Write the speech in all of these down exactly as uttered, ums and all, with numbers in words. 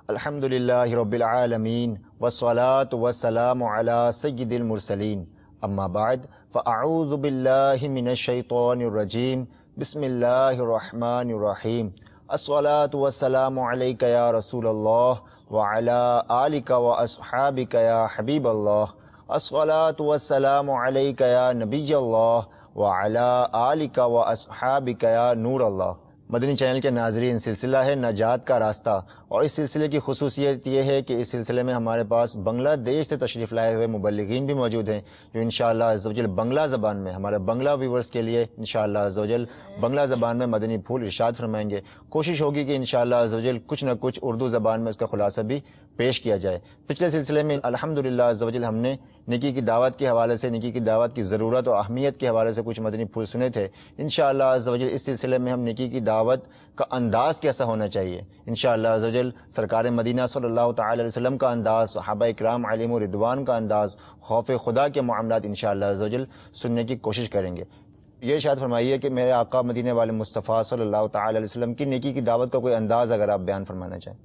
الحمدللہ رب العالمین والصلاة والسلام علی سید المرسلین اما بعد فاعوذ باللہ من الشیطان الرجیم بسم اللہ الرحمن الرحیم الصلاة والسلام علیک یا رسول اللہ وعلی آلک واصحابک یا حبیب اللہ الصلاة والسلام علیک یا نبی اللہ وعلی آلک واصحابک یا نور اللہ۔ مدنی چینل کے ناظرین، سلسلہ ہے نجات کا راستہ، اور اس سلسلے کی خصوصیت یہ ہے کہ اس سلسلے میں ہمارے پاس بنگلہ دیش سے تشریف لائے ہوئے مبلغین بھی موجود ہیں جو انشاءاللہ عزوجل بنگلہ زبان میں ہمارے بنگلہ ویورز کے لیے انشاءاللہ عزوجل بنگلہ زبان میں مدنی پھول ارشاد فرمائیں گے۔ کوشش ہوگی کہ انشاءاللہ عزوجل کچھ نہ کچھ اردو زبان میں اس کا خلاصہ بھی پیش کیا جائے۔ پچھلے سلسلے میں الحمدللہ عزوجل ہم نے نکی کی دعوت کے حوالے سے، نکی کی دعوت کی ضرورت اور اہمیت کے حوالے سے کچھ مدنی پھول سنے تھے۔ انشاءاللہ عزوجل اس سلسلے میں ہم نکی کی دعوت کا انداز کیسا ہونا چاہیے، انشاءاللہ عزوجل سرکار مدینہ صلی اللہ تعالی علیہ وسلم کا انداز، صحابہ اکرام علیہم رضوان کا انداز، خوف خدا کے معاملات انشاءاللہ عزوجل سننے کی کوشش کریں گے۔ یہ ارشاد فرمائیے کہ میرے آقا مدینے والے مصطفیٰ صلی اللہ تعالی علیہ وسلم کی نیکی کی دعوت کا کوئی انداز اگر آپ بیان فرمانا چاہیں۔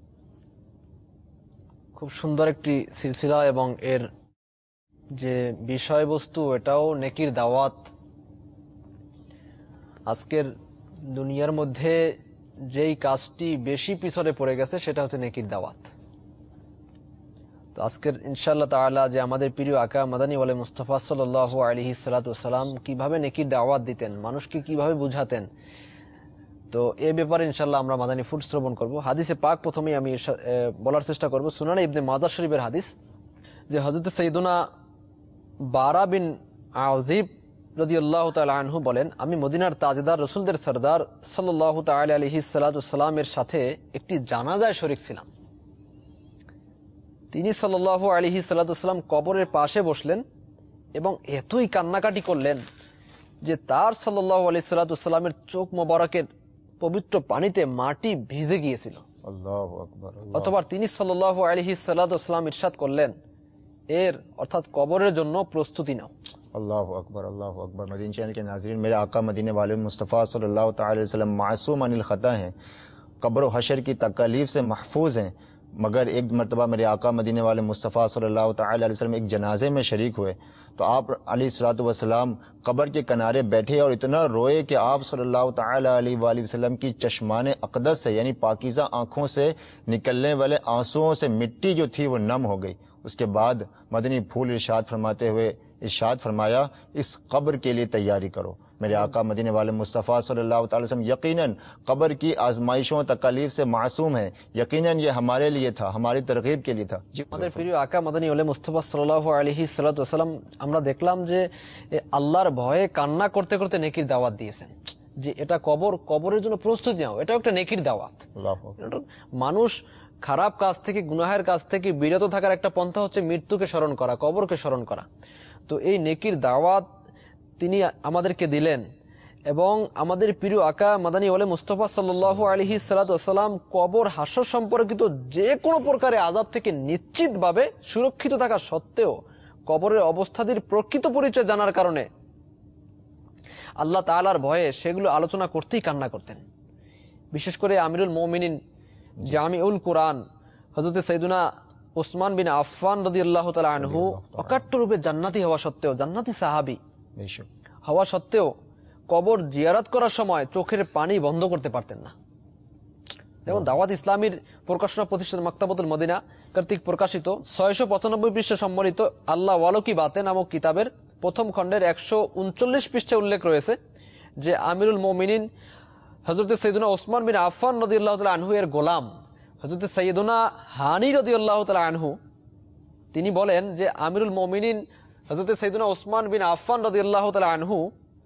খুব সুন্দর একটি সিলসিলা এবং এর যে বিষয়বস্তু এটাও নেকির দাওয়াত। আজকের দুনিয়ার মধ্যে যেই কাজটি বেশি পিছনে পড়ে গেছে সেটা হচ্ছে নেকির দাওয়াত। তো আজকের ইনশাআল্লাহ তাআলা যে আমাদের প্রিয় আকা মাদানী ওয়ালে মুস্তাফা সাল্লাল্লাহু আলাইহি সাল্লাতু ওয়াসালাম কিভাবে নেকির দাওয়াত দিতেন, মানুষকে কিভাবে বুঝাতেন, তো এই ব্যাপারে ইনশাআল্লাহ আমরা মাদানী ফুল শ্রবণ করব। হাদিসে পাক প্রথমেই আমি বলার চেষ্টা করব, সুনানে ইবনে মাজাহ শরীফের হাদিস, যে হযরত সাইয়্যিদুনা বারা বিন আযিব রাদিয়াল্লাহু তাআলা আনহু বলেন, আমি মদিনার তাজেদার রাসূলদের সরদার সাল্লাল্লাহু তাআলা আলাইহি সাল্লাতু ওয়াসালামের সাথে একটি জানাজায় শরীক ছিলাম। তিনি সাল্লাল্লাহু আলাইহি সাল্লাতু ওয়াসালাম কবরের পাশে বসলেন এবং এতই কান্নাকাটি করলেন যে তার সাল্লাল্লাহু আলাইহি সাল্লাতু ওয়াসালামের চোখ মোবারকের পবিত্র পানিতে মাটি ভিজে গিয়েছিল। আল্লাহু আকবার। অথবা তিনি সাল্লাল্লাহু আলাইহি সাল্লাতু ওয়াসালাম ইরশাদ করলেন, এর অর্থাৎ কবরের জন্য প্রস্তুতি নাও। اللہ اکبر، اللہ اکبر۔ مدینہ چینل کے ناظرین، میرے آقا مدینے والے مصطفیٰ صلی اللہ تعالی علیہ وسلم معصوم عن الخطا ہیں، قبر و حشر کی تکالیف سے محفوظ ہیں، مگر ایک مرتبہ میرے آقا مدینے والے مصطفیٰ صلی اللہ تعالی علیہ وسلم ایک جنازے میں شریک ہوئے تو آپ علیہ الصلوۃ والسلام قبر کے کنارے بیٹھے اور اتنا روئے کہ آپ صلی اللہ تعالی علیہ وآلہ وسلم کی چشمان اقدس سے یعنی پاکیزہ آنکھوں سے نکلنے والے آنسوؤں سے مٹی جو تھی وہ نم ہو گئی۔ اس کے بعد مدنی پھول ارشاد فرماتے ہوئے ارشاد فرمایا، اس قبر کے لیے تیاری کرو۔ میرے آقا مدینے والے مصطفیٰ صلی اللہ تعالی وسلم یقیناً قبر کی آزمائشوں تکالیف سے معصوم ہے، یقیناً یہ ہمارے لیے تھا، ہماری ترغیب کے لیے تھا۔ আমাদের প্রিয় আকা মাদানী ওয়ালে মুস্তাফা সাল্লাল্লাহু আলাইহি সাল্লাতু ওয়াসালাম আমরা দেখলাম যে আল্লাহর ভয়ে কান্না করতে করতে নেকির দাওয়াত দিয়েছেন, যে এটা কবর, কবরের জন্য প্রস্তুতি নাও, এটাও একটা নেকির দাওয়াত। মানুষ খারাপ কাজ থেকে, গুনাহের কাজ থেকে বিরত থাকার একটা পন্থা হচ্ছে মৃত্যুকে স্মরণ করা, কবরকে স্মরণ করা। তো এই নেকির দাওয়াত তিনি আমাদেরকে দিলেন এবং আমাদের প্রিয় আকা মাদানী ওয়ালে মুস্তাফা সাল্লাল্লাহু আলাইহি সাল্লাতু ওয়াসালাম কবর হাসর সম্পর্কিত যে কোনো প্রকারের আযাব থেকে নিশ্চিতভাবে সুরক্ষিত থাকা সত্ত্বেও কবরের অবস্থাটির প্রকৃত পরিচয় জানার কারণে আল্লাহ তাআলার ভয়ে সেগুলো আলোচনা করতেই কান্না করতেন। বিশেষ করে আমিরুল মুমিনিন জামিউল কুরআন হযরত সাইয়্যিদুনা উসমান বিন আফফান রাদিয়াল্লাহু তাআলা আনহু অকাট্য রূপে জান্নাতি হওয়া সত্ত্বেও, জান্নাতি সাহাবী হওয়া সত্ত্বেও কবর জিয়ারত করার সময় চোখের পানি বন্ধ করতে পারতেন না। যেমন দাওয়াত ইসলামীর প্রকাশনা প্রতিষ্ঠান মাকতাবাতুল মদিনা কর্তৃক প্রকাশিত ছয়শো পঁচানব্বই পৃষ্ঠা সম্বলিত আল্লাহ ওয়ালো কি বাতে নামক কিতাবের প্রথম খণ্ডের একশো উনচল্লিশ পৃষ্ঠায় উল্লেখ রয়েছে যে আমিরুল মুমিনিন হযরত সাইয়্যিদুনা উসমান বিন আফফান রাদিয়াল্লাহু তাআলা আনহু এর গোলাম হযরত সাইয়্যিদুনা হানি রাদিয়াল্লাহু তাআলা আনহু তিনি বলেন যে আমিরুল মুমিনিন হযরত সাইয়্যিদুনা উসমান বিন আফফান রাদিয়াল্লাহু তাআলা আনহু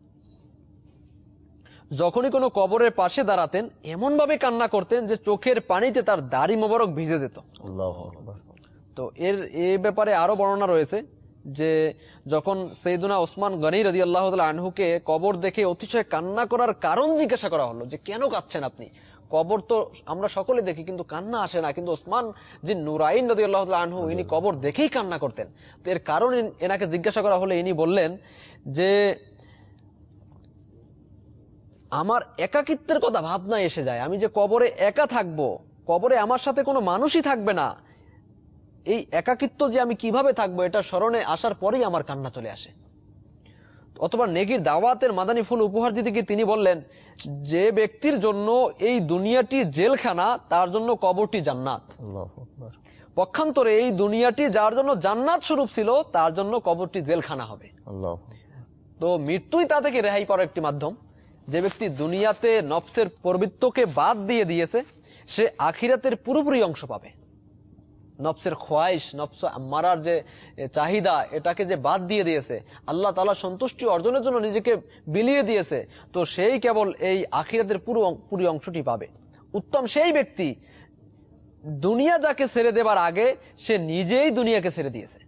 যখনই কোনো কবরের পাশে দাঁড়াতেন এমন ভাবে কান্না করতেন যে চোখের পানিতে তার দাড়ি মোবারক ভিজে যেত। আল্লাহু আকবার। তো এর এই ব্যাপারে আরো বর্ণনা রয়েছে যে যখন সাইয়্যিদুনা উসমান গনি রাদিয়াল্লাহু তাআলা আনহুকে কবর দেখে অতিশয় কান্না করার কারণ জিজ্ঞাসা করা হলো যে কেন কাঁদছেন আপনি, কবর তো আমরা সকলে দেখি কিন্তু কান্না আসে না, কিন্তু ওসমান যে নুরাইন রাদিয়াল্লাহু তাআলা আনহু ইনি কবর দেখেই কান্না করতেন। তো এর কারণ এনাকে জিজ্ঞাসা করা হলে ইনি বললেন যে আমার একাকিত্বের কথা ভাবনা এসে যায়, আমি যে কবরে একা থাকবো, কবরে আমার সাথে কোনো মানুষই থাকবে না, এই একাকিত্ব যে আমি কিভাবে থাকবো এটা স্মরণে আসার পরেই আমার কান্না চলে আসে। অথবা নেকির দাওয়াতের মাদানী ফুল উপহার দিতে গিয়ে তিনি বললেন, যে ব্যক্তির জন্য এই দুনিয়াটি জেলখানা তার জন্য কবরটি জান্নাত। পক্ষান্তরে এই দুনিয়াটি যার জন্য জান্নাত স্বরূপ ছিল তার জন্য কবরটি জেলখানা হবে। তো মৃত্যুই তা থেকে রেহাই পাওয়ার একটি মাধ্যম। যে ব্যক্তি দুনিয়াতে নফসের প্রবৃত্তকে বাদ দিয়ে দিয়েছে সে আখিরাতের পুরোপুরি অংশ পাবে। নফসের খোয়াইশ, নফস মারার যে চাহিদা, এটাকে যে বাদ দিয়ে দিয়েছে, আল্লাহ তাআলা সন্তুষ্টি অর্জনের জন্য নিজেকে বিলিয়ে দিয়েছে, তো সেই কেবল এই আখিরাতের পুরো পুরো অংশটি পাবে। উত্তম সেই ব্যক্তি দুনিয়া যাকে ছেড়ে দেবার আগে সে নিজেই দুনিয়াকে ছেড়ে দিয়েছে,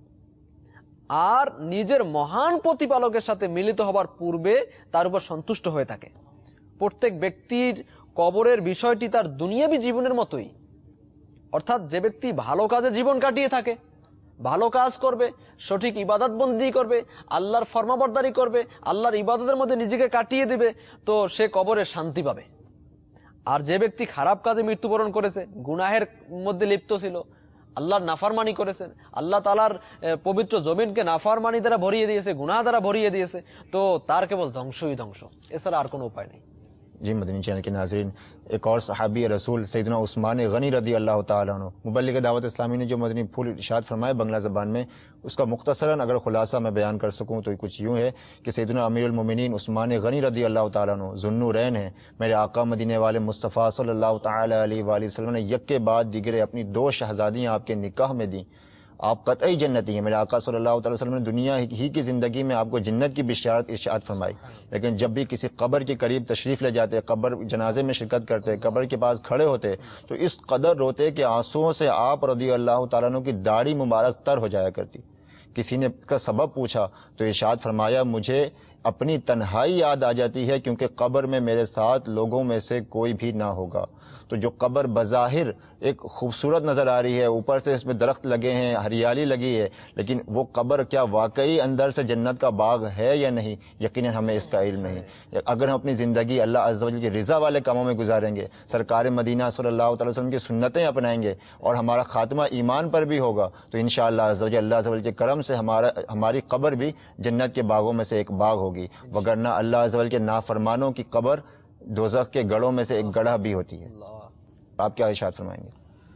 আর নিজের মহান প্রতিপালকের সাথে মিলিত হবার পূর্বে তার উপর সন্তুষ্ট হয়ে থাকে। প্রত্যেক ব্যক্তির কবরের বিষয়টি তার দুনিয়াবী জীবনের মতোই। অর্থাৎ যে ব্যক্তি ভালো কাজে জীবন কাটিয়ে থাকে, ভালো কাজ করবে, সঠিক ইবাদত বন্দি করবে, আল্লাহর ফরমাবরদারি করবে, আল্লাহর ইবাদতের মধ্যে নিজেকে কাটিয়ে দিবে, তো সে কবরে শান্তি পাবে। আর যে ব্যক্তি খারাপ কাজে মৃত্যুবরণ করেছে, গুনাহের মধ্যে লিপ্ত ছিল, আল্লাহর নাফরমানি করেছেন, আল্লাহ তাআলার পবিত্র জমিনকে নাফরমানি দ্বারা ভরিয়ে দিয়েছে, গুনাহ দ্বারা ভরিয়ে দিয়েছে, তো তার কেবল ধ্বংসই ধ্বংস, এছাড়া আর কোনো উপায় নেই। जी मदनी चैनल के नाज़रीन, एक और सहाबी रसूल सैयदना उस्मान गनी रदी अल्लाह ताला अन्हु, मुबल्लिग दावत इस्लामी ने जो मदनी फूल इरशाद फरमाया बंगला ज़बान में, उसका मुख्तसरन अगर खुलासा मैं बयान कर सकूं तो कुछ यूं है कि सैयदना अमीरुल मोमिनीन उस्मान गनी रदी अल्लाह ताला अन्हु ज़ुन्नूरैन है, मेरे आका मदीने वाले मुस्तफ़ा सल्लल्लाहु ताला अलैहि वसल्लम ने यक के बाद दिगरे अपनी दो शहजादियां आपके निकाह में दी। आप कतई जन्नती हैं। मेरे आका सल्लल्लाहु अलैहि वसल्लम ने दुनिया ही की जिंदगी में आपको जन्नत की बिशारत इरशाद फरमाई, लेकिन जब भी किसी कब्र के करीब तशरीफ ले जाते, कब्र जनाजे में शिरकत करते, कब्र के पास खड़े होते, तो इस कदर रोते कि आंसुओं से आप रदी अल्लाह तआला अन्हु की दाढ़ी मुबारक तर हो जाया करती। किसी ने का सबब पूछा तो इरशाद फरमाया, मुझे अपनी तन्हाई याद आ जाती है क्योंकि कब्र में मेरे साथ लोगों में से कोई भी ना होगा। तो जो कब्र बज़ाहिर एक खूबसूरत नजर आ रही है, ऊपर से इसमें दरख्त लगे हैं, हरियाली लगी है, लेकिन वो कब्र क्या वाकई अंदर से जन्नत का बाग है या नहीं, यकीनन हमें इसका इल्म नहीं। अगर हम अपनी जिंदगी अल्लाह अज़्ज़ व जल की रिजा वाले कामों में गुजारेंगे, सरकार मदीना सल्लल्लाहु अलैहि वसल्लम की सुन्नतें अपनाएंगे और हमारा खात्मा ईमान पर भी होगा, तो इंशाअल्लाह अज़्ज़ व जल अल्लाह अज़्ज़ व जल के करम से हमारा हमारी कब्र भी जन्नत के बागों में से एक बाग होगी, वगरना अल्लाह अज़्ज़ व जल के नाफरमानों की कब्र दोज़ख के गढ़ों में से एक गढ़ा भी होती है। आप क्या इरशाद फरमाएंगे?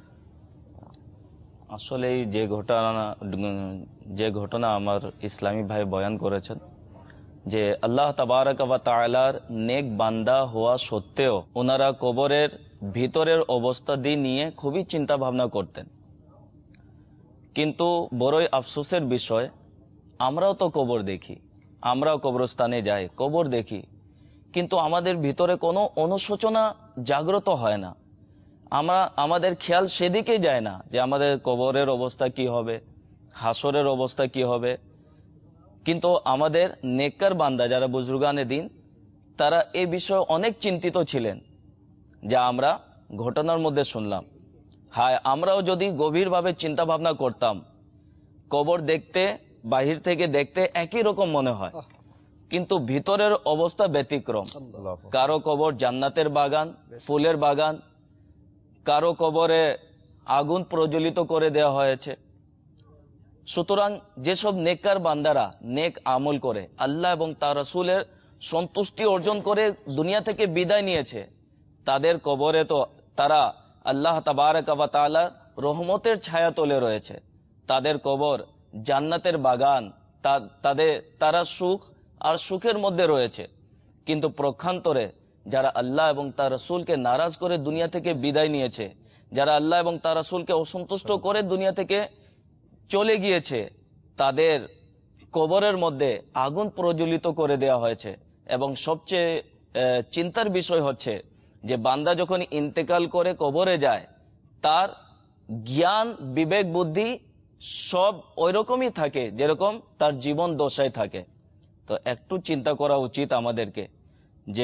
আসলে যে ঘটনা যে ঘটনা আমার ইসলামী ভাই বয়ান করেছেন, যে আল্লাহ তাবারক ওয়া তাআলার নেক বান্দা হওয়া সত্ত্বেও ওনারা কবরের ভিতরের অবস্থা দিয়ে নিয়ে খুবই চিন্তা ভাবনা করতেন। কিন্তু বড়ই আফসোসের বিষয়, আমরাও তো কবর দেখি, আমরাও কবরস্থানে যাই, কবর দেখি, কিন্তু আমাদের ভিতরে কোনো অনুশোচনা জাগ্রত হয় না। আমরা আমাদের খেয়াল সেদিকে যায় না যে আমাদের কবরের অবস্থা কি হবে, হাসরের অবস্থা কি হবে। কিন্তু আমাদের নেককার বান্দা যারা বুজুর্গানে দিন, তারা এই বিষয়ে অনেক চিন্তিত ছিলেন, যা আমরা ঘটনার মধ্যে শুনলাম। হায়, আমরাও যদি গভীরভাবে চিন্তা ভাবনা করতাম, কবর দেখতে বাহির থেকে দেখতে একই রকম মনে হয়, কিন্তু ভিতরের অবস্থা ব্যতিক্রম। কারো কবর জান্নাতের বাগান, ফুলের বাগান, কারো কবরে আগুন প্রজ্বলিত করে দেওয়া হয়েছে। সুতরাং যেসব নেককার বান্দারা নেক আমল করে আল্লাহ এবং তার রাসূলের সন্তুষ্টি অর্জন করে দুনিয়া থেকে বিদায় নিয়েছে, তাদের কবরে তো তারা আল্লাহ তাবারক ওয়া তাআলার রহমতের ছায়া তলে রয়েছে। তাদের কবর জান্নাতের বাগান, তাদের তারা সুখ আর সুখের মধ্যে রয়েছে। কিন্তু প্রক্ষান্তরে যারা আল্লাহ এবং তার রাসূলকে নারাজ করে দুনিয়া থেকে বিদায় নিয়েছে, যারা আল্লাহ এবং তার রাসূলকে অসন্তুষ্ট করে দুনিয়া থেকে চলে গিয়েছে, তাদের কবরের মধ্যে আগুন প্রজ্বলিত করে দেওয়া হয়েছে। এবং সবচেয়ে চিন্তার বিষয় হচ্ছে যে বান্দা যখন ইন্তেকাল করে কবরে যায়, তার জ্ঞান বিবেক বুদ্ধি সব ওই রকমই থাকে যেরকম তার জীবন দশায় থাকে। তো একটু চিন্তা করা উচিত আমাদেরকে, যে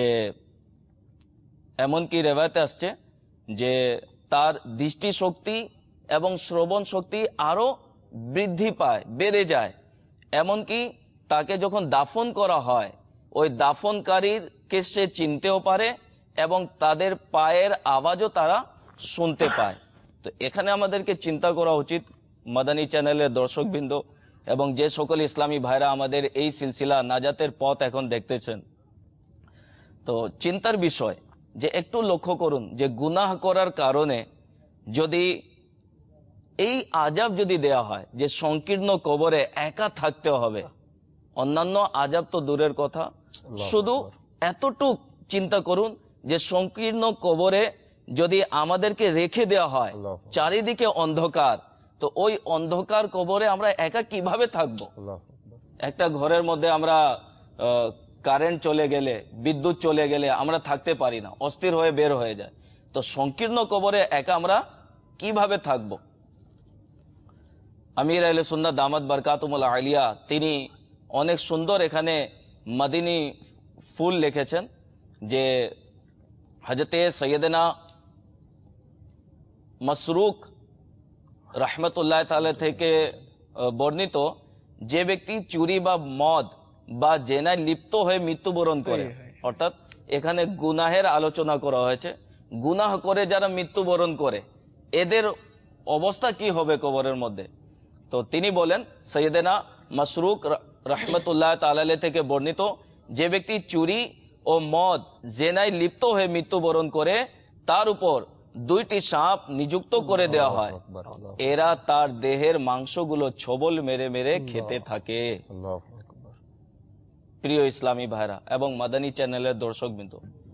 এমনকি রেওয়ায়েতে আসছে যে তার দৃষ্টি শক্তি এবং শ্রবণ শক্তি আরো বৃদ্ধি পায়, বেড়ে যায়। এমনকি তাকে যখন দাফন করা হয়, ওই দাফনকারীর কে সে চিনতেও পারে এবং তাদের পায়ের আওয়াজও তারা শুনতে পায়। তো এখানে আমাদেরকে চিন্তা করা উচিত, মাদানী চ্যানেলের দর্শকবৃন্দ এবং যে সকল ইসলামী ভাইরা আমাদের এই সিলসিলা নাজাতের পথ এখন দেখতেছেন, তো চিন্তার বিষয় যে একটু লক্ষ্য করুন যে গুনাহ করার কারণে যদি এই আযাব যদি দেয়া হয় যে সংকীর্ণ কবরে একা থাকতে হবে, অন্যান্য আযাব তো দূরের কথা, শুধু এতটুক চিন্তা করুন যে সংকীর্ণ কবরে যদি আমাদেরকে রেখে দেওয়া হয়, চারিদিকে অন্ধকার, তো ওই অন্ধকার কবরে আমরা একা কিভাবে থাকবো? একটা ঘরের মধ্যে আমরা কারেন্ট চলে গেলে, বিদ্যুৎ চলে গেলে আমরা থাকতে পারি না, অস্থির হয়ে বের হয়ে যায়। তো সংকীর্ণ কবরে একা আমরা কিভাবে থাকবো? আমির আহলে সুন্নাত দামাত বারকাতুহুল আলিয়া তিনি অনেক সুন্দর এখানে মদিনী ফুল লিখেছেন যে হযরতে সৈয়দনা মাসরুক রাহমাতুল্লাহ তাআলা থেকে বর্ণিত, যে ব্যক্তি চুরি বা মদ বা জেনায় লিপ্ত হয়ে মৃত্যুবরণ করে, অর্থাৎ এখানে গুনাহের আলোচনা করা হয়েছে, গুনাহ করে যারা মৃত্যুবরণ করে এদের অবস্থা কি হবে কবরের মধ্যে। তো তিনি বলেন, সৈয়দনা মাসরুক রাহমাতুল্লাহ তাআলা থেকে বর্ণিত, যে ব্যক্তি চুরি ও মদ জেনায় লিপ্ত হয়ে মৃত্যুবরণ করে তার উপর দুইটি সাপ নিযুক্ত করে দেওয়া হয়, এরা তার দেহের মাংসগুলো ছবল মেরে মেরে খেতে থাকে। প্রিয় ইসলামী ভাইরা এবং মাদানী চ্যানেলের দর্শকবৃন্দ,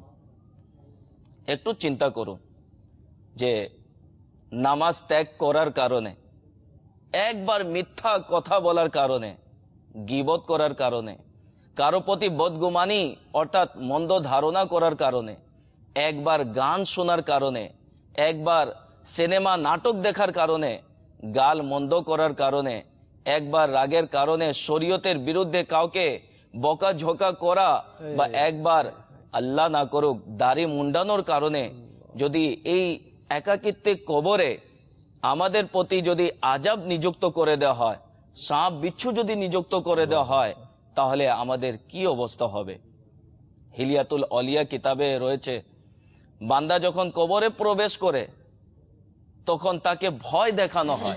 একটু চিন্তা করুন যে নামাজ ত্যাগ করার কারণে, একবার মিথ্যা কথা বলার কারণে, গীবত করার কারণে, কারো প্রতি বদগুমানি অর্থাৎ মন্দ ধারণা করার কারণে, একবার গান শোনার কারণে, একবার সিনেমা নাটক দেখার কারণে, গাল মন্দ করার কারণে, একবার রাগের কারণে শরীয়তের বিরুদ্ধে কাউকে বকাঝকা করা, বা একবার আল্লাহ না করুক দাড়ি মুন্ডানোর কারণে যদি এই একাকিত্বে কবরে আমাদের প্রতি যদি আযাব নিযুক্ত করে দেওয়া হয়, সাপ বিচ্ছু যদি নিযুক্ত করে দেওয়া হয়, তাহলে আমাদের কি অবস্থা হবে? হিলিয়াতুল অলিয়া কিতাবে রয়েছে, বান্দা যখন কবরে প্রবেশ করে তখন তাকে ভয় দেখানো হয়,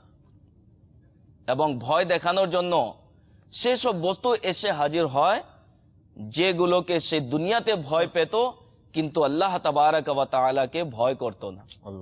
এবং ভয় দেখানোর জন্য সেসব বস্তু এসে হাজির হয় যেগুলোকে সে দুনিয়াতে ভয় পেত কিন্তু আল্লাহ তাবারাক ওয়া তাআলাকে ভয় করত না।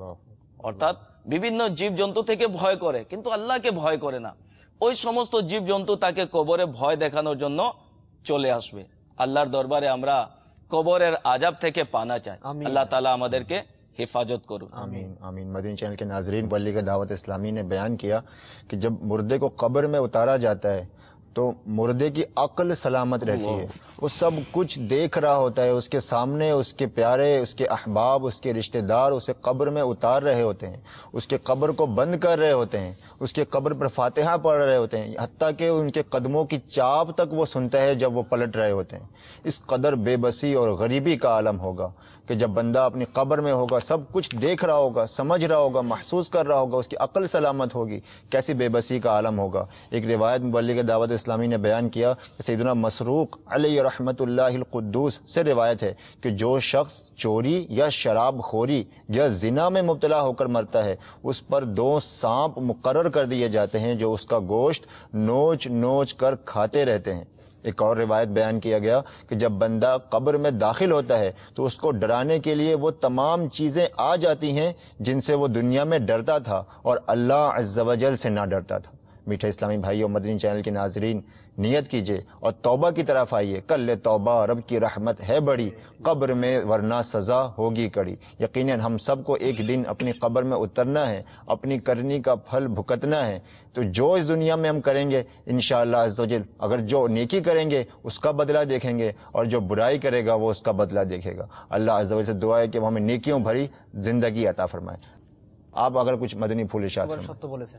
অর্থাৎ বিভিন্ন জীবজন্তু থেকে ভয় করে কিন্তু আল্লাহকে ভয় করে না। ওই সমস্ত জীবজন্তু তাকে কবরে ভয় দেখানোর জন্য চলে আসবে। আল্লাহর দরবারে আমরা কবরের আযাব থেকে পানা চাই। আল্লাহ ताला আমাদেরকে हिफाजत करो। आमीन आमीन। मदीनी चैनल के नाजरीन, बल्लिग दावत इस्लामी ने बयान किया कि जब मुर्दे को कब्र में उतारा जाता है तो मुर्दे की अक्ल सलामत रहती है, वो सब कुछ देख रहा होता है, उसके सामने उसके प्यारे, उसके अहबाब, उसके रिश्तेदार उसे कब्र में उतार रहे होते हैं, उसके कब्र को बंद कर रहे होते हैं, उसके कब्र पर फातिहा पढ़ रहे होते हैं, हत्ता कि उनके कदमों की चाप तक वो सुनता है जब वो पलट रहे होते हैं। इस कदर बेबसी और गरीबी का आलम होगा कि जब बंदा अपनी कब्र में होगा, सब कुछ देख रहा होगा, समझ रहा होगा, महसूस कर रहा होगा, उसकी अक्ल सलामत होगी, कैसी बेबसी का आलम होगा। एक रिवायत मुबल्लिग दावत इस्लामी ने बयान किया कि सैयदना मसरूक अलैहि रहमतुल्लाहिल कुद्दूस से रिवायत है कि जो शख्स चोरी या शराब खोरी या जिना में मुब्तला होकर मरता है, उस पर दो सांप मुकर्रर कर दिए जाते हैं जो उसका गोश्त नोच नोच कर खाते रहते हैं। एक और रिवायत बयान किया गया कि जब बंदा कब्र में दाखिल होता है तो उसको डराने के लिए वो तमाम चीजें आ जाती हैं जिनसे वो दुनिया में डरता था और अल्लाह अज़्ज़ व जल से ना डरता था। मीठे इस्लामी भाइयों, मदनी चैनल के नाजरीन, नियत कीजिए और तौबा की तरफ आइए। कल तौबा, रब की रहमत है बड़ी, कब्र में वरना सजा होगी कड़ी। यकीनन हम सबको एक दिन अपनी कब्र में उतरना है, अपनी करनी का फल भुगतना है। तो जो इस दुनिया में हम करेंगे इंशाअल्लाह अज़्ज़वजल, अगर जो नेकी करेंगे उसका बदला देखेंगे और जो बुराई करेगा वो उसका बदला देखेगा। अल्लाह अज़्ज़वजल से दुआ है कि वो हमें नेकियों भरी जिंदगी अता फरमाए। आप अगर कुछ मदनी फूल इरशाद फरमाएं। সত্য বলেছেন।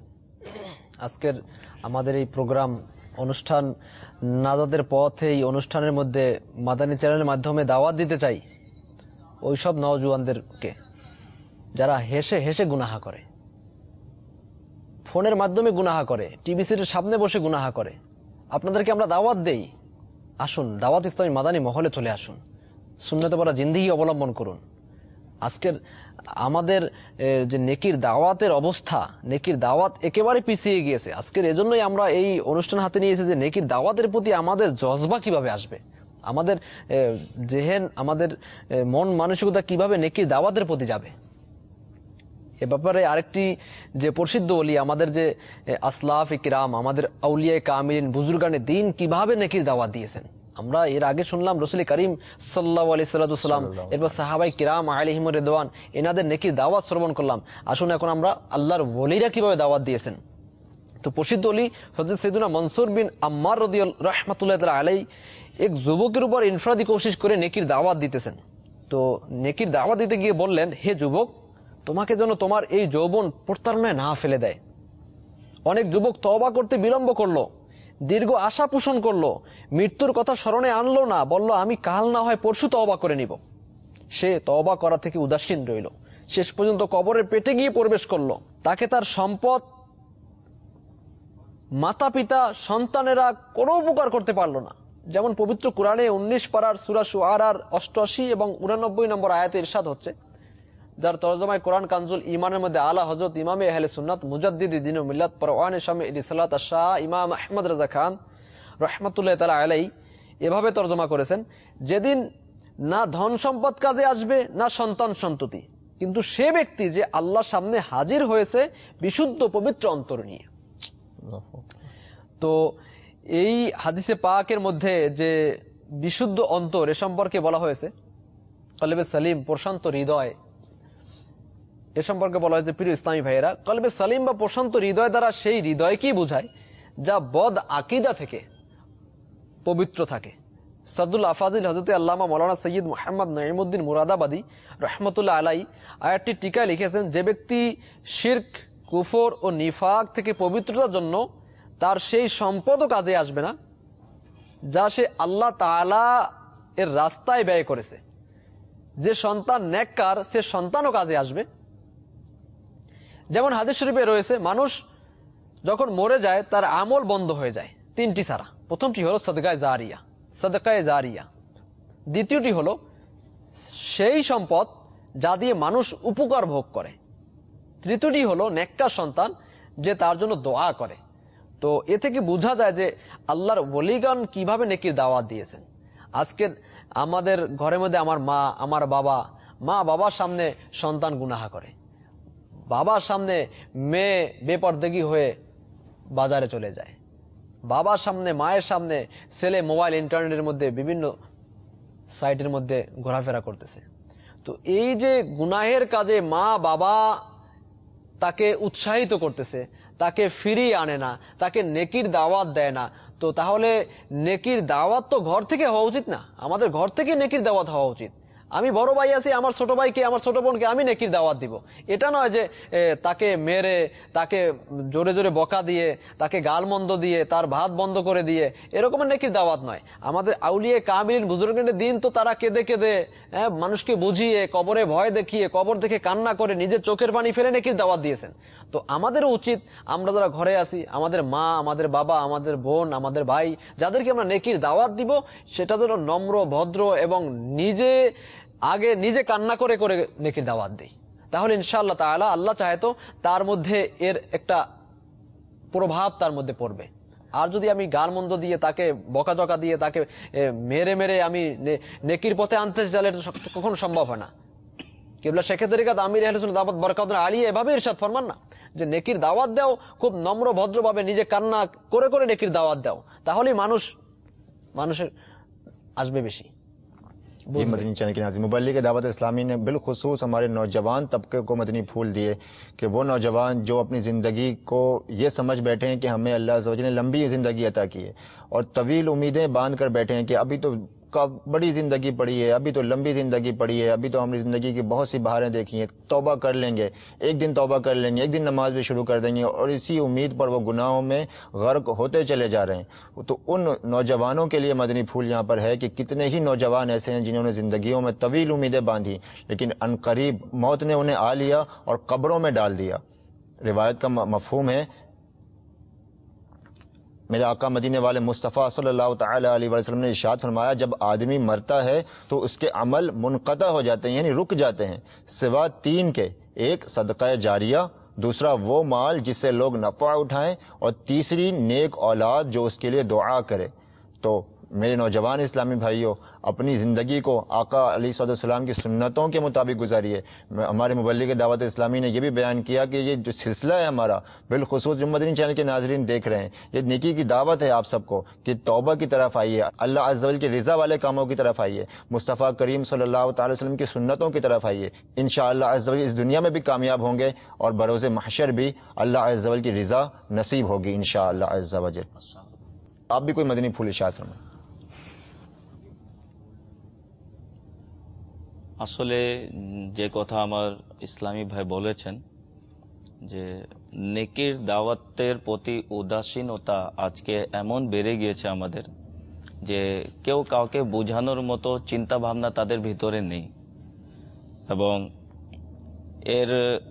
আজকের আমাদের এই প্রোগ্রাম অনুষ্ঠান নাজাতের পথ, এই অনুষ্ঠানের মধ্যে মাদানী চ্যানেলের মাধ্যমে দাওয়াত দিতে চাই ওইসব নওজোয়ানদেরকে যারা হেসে হেসে গুনাহা করে, ফোনের মাধ্যমে গুনাহা করে, টিভি সিটের সামনে বসে গুনাহা করে। আপনাদেরকে আমরা দাওয়াত দেই, আসুন দাওয়াত ইসলামী মাদানী মহলে চলে আসুন, সুন্নতে পড়া জিন্দেগি অবলম্বন করুন। আজকের আমাদের যে নেকির দাওয়াতের অবস্থা, নেকির দাওয়াত একেবারে পিছিয়ে গিয়েছে। আজকের এজন্যই আমরা এই অনুষ্ঠান হাতে নিয়েছি যে নেকির দাওয়াতের প্রতি আমাদের জজবা কিভাবে আসবে, আমাদের জেহেন, আমাদের মন মানসিকতা কিভাবে নেকির দাওয়াতের প্রতি যাবে। এ ব্যাপারে আরেকটি যে প্রসিদ্ধ ওলি, আমাদের যে আসলাফ ইকরাম, আমাদের আউলিয়া কামিলিন বুজুর্গানে দিন কিভাবে নেকির দাওয়াত দিয়েছেন। আমরা এর আগে শুনলাম রাসূল করিম সাল্লাল্লাহু আলাইহি সাল্লাম, এরপর সাহাবায়ে কিরাম আলাইহিম রিদওয়ান, এনাদের নেকির দাওয়াত শ্রবণ করলাম। আসুন এখন আমরা আল্লাহর ওলিরা কিভাবে দাওয়াত দিয়েছেন। তো প্রসিদ্ধ ওলি হযরত সাইয়েদুনা মনসুর বিন আম্মার রাদিয়াল্লাহু রাহমাতুল্লাহি তাআলা আলাইহি এক যুবকের উপর ইনফরাদি কোশিশ করে নেকির দাওয়াত দিতেছেন। তো নেকির দাওয়াত দিতে গিয়ে বললেন, হে যুবক, তোমাকে যেন তোমার এই যৌবন প্রতারণায় না ফেলে দেয়। অনেক যুবক তওবা করতে বিলম্ব করলো, দীর্ঘ আশা পোষণ করলো, মৃত্যুর কথা স্মরণে আনলো না, বলল আমি কাল না হয় পরশু তওবা করে নিব। সে তওবা করা থেকে উদাসীন রইল, শেষ পর্যন্ত কবরের পেটে গিয়ে প্রবেশ করলো। তাকে তার সম্পদ, মাতা পিতা, সন্তানেরা কোনো উপকার করতে পারলো না। যেমন পবিত্র কোরআনে উনিশ পারার সূরা শুআরার অষ্টআশি এবং উনানব্বই নম্বর আয়াতে ইরশাদ হচ্ছে, যার তরজমায় কোরআন কানজুল ইমানের মধ্যে আলা হযরত ইমামে আহলে সুন্নাত মুজাদ্দিদি দ্বীন ও মিল্লাত পরওয়ানে শামে রিসালাত আশ-শাহ ইমাম আহমদ রাজা খান রাহমাতুল্লাহি তাআলা আলাইহি এভাবে তরজমা করেছেন, যেদিন না ধন সম্পদ কাজে আসবে, না সন্তান সন্ততি, কিন্তু সে ব্যক্তি যে আল্লাহর সামনে হাজির হয়েছে বিশুদ্ধ পবিত্র অন্তর নিয়ে। তো এই হাদিসে পাকের মধ্যে যে বিশুদ্ধ অন্তর, এ সম্পর্কে বলা হয়েছে কলবে সালিম, প্রশান্ত হৃদয়, এ সম্পর্কে বলা হয়েছে প্রিয় ইসলামী ভাইয়েরা, কলবে সালিম বা প্রশান্ত হৃদয় দ্বারা সেই হৃদয়কেই বোঝায় যা বদ আকীদা থেকে পবিত্র থাকে। সাদুল আফাজিল হযরত আল্লামা মাওলানা সৈয়দ মুহাম্মদ নঈমউদ্দিন মুরাদাবাদী রাহমাতুল্লাহ আলাইহি আয়াতটি টিকায় লিখেছেন, যে ব্যক্তি শিরক, কুফর ও নিফাক থেকে পবিত্রতার জন্য তার সেই সম্পদও কাজে আসবে না যা সে আল্লাহ তাআলা এর রাস্তায় ব্যয় করেছে। যে সন্তান নেককার, সে সন্তানও কাজে আসবে। যেমন হাদিস শরীফে রয়েছে, মানুষ যখন মরে যায় তার আমল বন্ধ হয়ে যায় তিনটি ছাড়া। প্রথমটি হলো সাদকায়ে জারিয়া, সাদকায়ে জারিয়া। দ্বিতীয়টি হলো সেই সম্পদ যা দিয়ে মানুষ উপকার ভোগ করে। তৃতীয়টি হলো নেককার সন্তান যে তার জন্য দোয়া করে। তো এ থেকে বোঝা যায় যে আল্লাহর ওলিগণ কিভাবে নেকির দাওয়াত দিয়েছেন। আজকের আমাদের ঘরের মধ্যে আমার মা, আমার বাবা, মা বাবার সামনে সন্তান গুনাহ করে, বাবার সামনে মেয়ে বেপরদেগী হয়ে বাজারে চলে যায়, বাবার সামনে, মায়ের সামনে ছেলে মোবাইল ইন্টারনেটের মধ্যে বিভিন্ন সাইটের মধ্যে ঘোরাফেরা করতেছে। তো এই যে গুনাহের কাজে মা বাবা তাকে উৎসাহিত করতেছে, তাকে ফিরিয়ে আনে না, তাকে নেকির দাওয়াত দেয় না, তো তাহলে নেকির দাওয়াত তো ঘর থেকে হওয়া উচিত না? আমাদের ঘর থেকে নেকির দাওয়াত হওয়া উচিত। আমি বড় ভাই আছি, আমার ছোট ভাইকে, আমার ছোট বোনকে আমি নেকির দাওয়াত দিব। এটা নয় যে তাকে মেরে, তাকে জোরে জোরে বকা দিয়ে, তাকে গালমন্দ দিয়ে, তার ভাত বন্ধ করে দিয়ে, এরকমের নেকির দাওয়াত নয়। আমাদের আউলিয়া কামিলিন বুজুর্গদের দিন তো তারা কেঁদে কেঁদে, হ্যাঁ, মানুষকে বুঝিয়ে, কবরে ভয় দেখিয়ে, কবর দেখে কান্না করে, নিজের চোখের পানি ফেলে নেকির দাওয়াত দিয়েছেন। তো আমাদেরও উচিত, আমরা যারা ঘরে আছি, আমাদের মা, আমাদের বাবা, আমাদের বোন, আমাদের ভাই, যাদেরকে আমরা নেকির দাওয়াত দিব, সেটা যেন নম্র, ভদ্র এবং নিজে আগে নিজে কান্না করে করে নেকির দাওয়াত দেই। তাহলে ইনশাআল্লাহ তাআলা, আল্লাহ চাহে তো তার মধ্যে এর একটা প্রভাব তার মধ্যে পড়বে। আর যদি আমি গালমন্দ দিয়ে, তাকে বকাঝকা দিয়ে, তাকে মেরে মেরে আমি নেকির পথে আনতে চাইলে এটা কখনো সম্ভব হয় না। কিবলা শেখ তরিকাত আমির আহলে সুন্নাত দাওয়াত বরকাতুল্লাহ আলিয়া এভাবে ইরশাদ ফরমান না যে নেকির দাওয়াত দাও, খুব নম্র ভদ্রভাবে নিজে কান্না করে করে নেকির দাওয়াত দাও, তাহলেই মানুষ মানুষের আসবে বেশি। ये मदनी चैनल की नाज़रीन, मुबल्लिग दावत इस्लामी ने बिलखुसूस हमारे नौजवान तबके को मदनी फूल दिए कि वो नौजवान जो अपनी ज़िंदगी को ये समझ बैठे हैं कि हमें अल्लाह अज़्ज़ वजल ने लंबी ज़िंदगी अता की है और तवील उम्मीदें बांध कर बैठे हैं कि अभी तो का बड़ी ज़िंदगी पड़ी है, अभी तो लंबी ज़िंदगी पड़ी है, अभी तो हमने ज़िंदगी की बहुत सी बहारें देखी हैं, तौबा कर लेंगे, एक दिन तौबा कर लेंगे, एक दिन नमाज भी शुरू कर देंगे, और इसी उम्मीद पर वो गुनाहों में गर्क होते चले जा रहे हैं। तो उन नौजवानों के लिए मदनी फूल यहाँ पर है कि कितने ही नौजवान ऐसे हैं जिन्होंने ज़िंदगियों में तवील उम्मीदें बांधी, लेकिन अनकरीब मौत ने उन्हें आ लिया और कब्रों में डाल दिया। रिवायत का मफहूम है میرے آقا مدینے والے مصطفیٰ صلی اللہ تعالی علیہ وسلم نے ارشاد فرمایا جب آدمی مرتا ہے تو اس کے عمل منقطع ہو جاتے ہیں، یعنی رک جاتے ہیں، سوا تین کے، ایک صدقہ جاریہ، دوسرا وہ مال جس سے لوگ نفع اٹھائیں، اور تیسری نیک اولاد جو اس کے لیے دعا کرے۔ تو میرے نوجوان اسلامی بھائیوں، اپنی زندگی کو آقا علیہ الصلوۃ والسلام کی سنتوں کے مطابق گزاریے۔ ہمارے مبلغ دعوت اسلامی نے یہ بھی بیان کیا کہ یہ جو سلسلہ ہے ہمارا، بالخصوص جو مدنی چینل کے ناظرین دیکھ رہے ہیں، یہ نیکی کی دعوت ہے آپ سب کو کہ توبہ کی طرف آئیے، اللہ عز و جل کی رضا والے کاموں کی طرف آئیے، مصطفیٰ کریم صلی اللہ تعالی وسلم کی سنتوں کی طرف آئیے۔ انشاءاللہ عز و جل اس دنیا میں بھی کامیاب ہوں گے اور بروز محشر بھی اللہ عز و جل کی رضا نصیب ہوگی انشاءاللہ عز و جل۔ آپ بھی کوئی مدنی پھول ارشاد فرمائیں۔ আসলে যে কথা আমার ইসলামী ভাই বলেছেন যে নেকির দাওয়াতের প্রতি উদাসীনতা আজকে এমন বেড়ে গিয়েছে আমাদের যে কেউ কাউকে বোঝানোর মতো চিন্তা ভাবনা তাদের ভিতরে নেই, এবং এর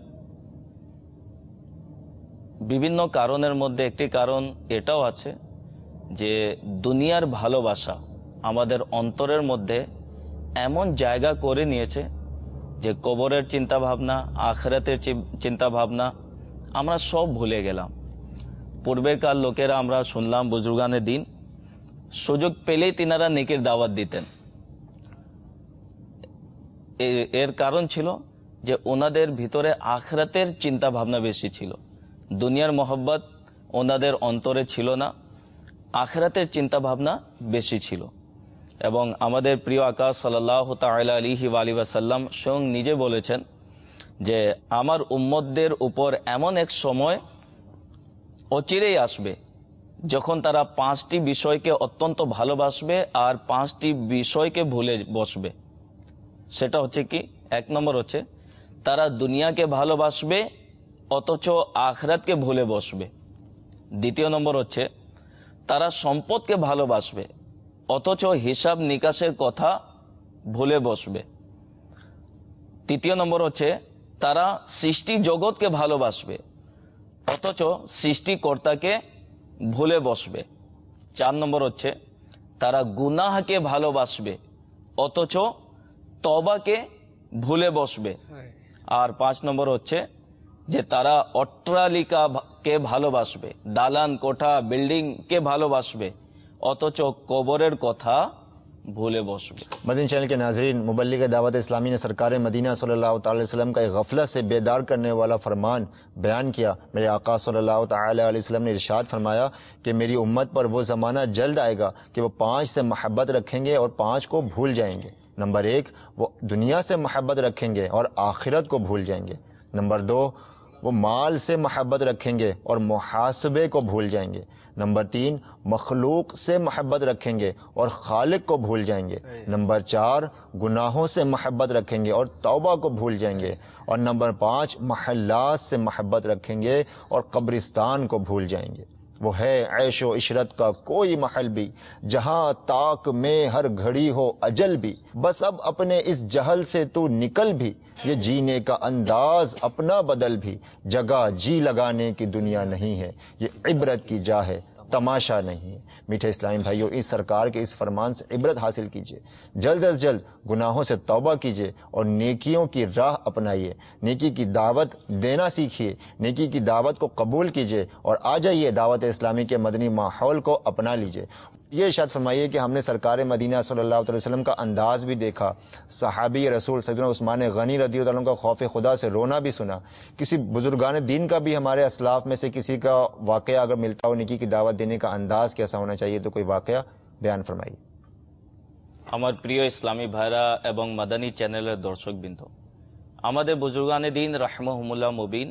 বিভিন্ন কারণের মধ্যে একটি কারণ এটাও আছে যে দুনিয়ার ভালোবাসা আমাদের অন্তরের মধ্যে এমন জায়গা করে নিয়েছে যে কবরের চিন্তা ভাবনা, আখিরাতের চিন্তা ভাবনা আমরা সব ভুলে গেলাম। পূর্বেকার লোকেরা আমরা শুনলাম বুজুর্গানে দিন সুযোগ পেলেই তিনারা নেকির দাওয়াত দিতেন। এর কারণ ছিল যে ওনাদের ভিতরে আখিরাতের চিন্তা ভাবনা বেশি ছিল, দুনিয়ার মহব্বত ওনাদের অন্তরে ছিল না, আখিরাতের চিন্তা ভাবনা বেশি ছিল। এবং আমাদের প্রিয় আকা সাল্লাল্লাহু তাআলা আলাইহি ওয়া আলিহি ওয়াসাল্লাম স্বয়ং নিজে বলেছেন যে আমার উম্মতদের উপর এমন এক সময় অচিরেই আসবে যখন তারা পাঁচটি বিষয়কে অত্যন্ত ভালোবাসবে আর পাঁচটি বিষয়কে ভুলে বসবে। সেটা হচ্ছে কি, এক নম্বর হচ্ছে তারা দুনিয়াকে ভালোবাসবে অথচ আখিরাতকে ভুলে বসবে। দ্বিতীয় নম্বর হচ্ছে তারা সম্পদকে ভালোবাসবে অথচ হিসাব নিকাশের কথা ভুলে বসবে। তৃতীয় নম্বর হচ্ছে তারা সৃষ্টি জগৎকে ভালোবাসবে অথচ সৃষ্টিকর্তাকে ভুলে বসবে। চার নম্বর হচ্ছে তারা গুনাহকে ভালোবাসবে অথচ তওবাকে ভুলে বসবে। আর পাঁচ নম্বর হচ্ছে যে তারা অট্টালিকাকে ভালোবাসবে, দালান কোঠা বিল্ডিংকে ভালোবাসবে অথচ কবরের কথা ভুলে বসবে۔ مدنی چینل کے ناظرین، مبلغ دعوت اسلامی نے سرکار مدینہ صلی اللہ تعالی وسلم کا ایک غفلت سے بیدار کرنے والا فرمان بیان کیا۔ میرے آقا صلی اللہ تعالی علیہ وسلم نے ارشاد فرمایا کہ میری امت پر وہ زمانہ جلد آئے گا کہ وہ پانچ سے محبت رکھیں گے اور پانچ کو بھول جائیں گے۔ نمبر ایک، وہ دنیا سے محبت رکھیں گے اور آخرت کو بھول جائیں گے۔ نمبر دو، وہ مال سے محبت رکھیں گے اور محاسبے کو بھول جائیں گے۔ نمبر تین، مخلوق سے محبت رکھیں گے اور خالق کو بھول جائیں گے۔ نمبر چار، گناہوں سے محبت رکھیں گے اور توبہ کو بھول جائیں گے۔ اور نمبر پانچ، محلات سے محبت رکھیں گے اور قبرستان کو بھول جائیں گے۔ وہ ہے عیش و عشرت کا کوئی محل بھی، جہاں طاق میں ہر گھڑی ہو اجل بھی، بس اب اپنے اس جہل سے تو نکل بھی، یہ جینے کا انداز اپنا بدل بھی، جگہ جی لگانے کی دنیا نہیں ہے، یہ عبرت کی جا ہے تماشا نہیں ہے۔ میٹھے اسلامی بھائیوں، اس سرکار کے اس فرمان سے عبرت حاصل کیجئے، جلد از جلد گناہوں سے توبہ کیجئے اور نیکیوں کی راہ اپنائیے، نیکی کی دعوت دینا سیکھیے، نیکی کی دعوت کو قبول کیجئے اور آ جائیے دعوت اسلامی کے مدنی ماحول کو اپنا لیجئے۔ یہ ارشاد فرمائیے کہ ہم نے سرکار مدینہ صلی اللہ علیہ وسلم کا انداز بھی دیکھا، صحابی رسول سیدنا عثمان غنی رضی اللہ عنہ کا خوف خدا سے رونا بھی سنا، کسی بزرگان دین کا بھی ہمارے اسلاف میں سے کسی کا واقعہ اگر ملتا ہو، نیکی کی دعوت دینے کا انداز کیسا ہونا چاہیے، تو کوئی واقعہ بیان فرمائیے۔ আমার প্রিয় ইসলামী ভাইরা এবং মাদানী চ্যানেলের দর্শকবৃন্দ, আমাদের বুজুর্গানে দিন রাহমাহুমুল্লাহ মুবিন